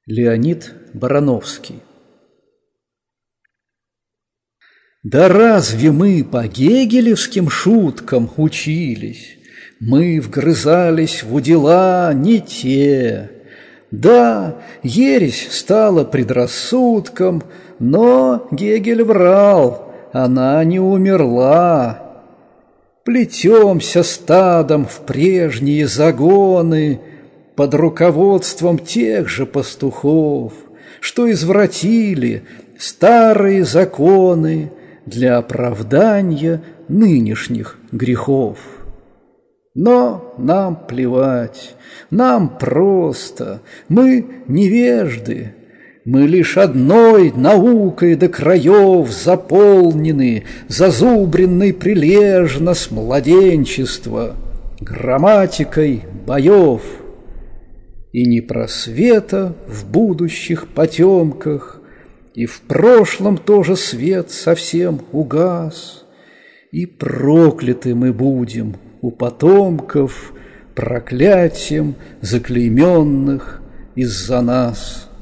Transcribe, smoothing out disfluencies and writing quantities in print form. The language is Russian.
Леонид Барановский. Да разве мы по гегелевским шуткам учились? Мы вгрызались в удила не те. Да, ересь стала предрассудком, но Гегель врал, она не умерла. Плетемся стадом в прежние загоны под руководством тех же пастухов, что извратили старые законы для оправдания нынешних грехов. Но нам плевать, нам просто, мы невежды, мы лишь одной наукой до краев заполнены, зазубренной прилежно с младенчества, грамматикой боев. И ни просвета в будущих потемках, и в прошлом тоже свет совсем угас, и прокляты мы будем у потомков проклятием заклейменных из-за нас.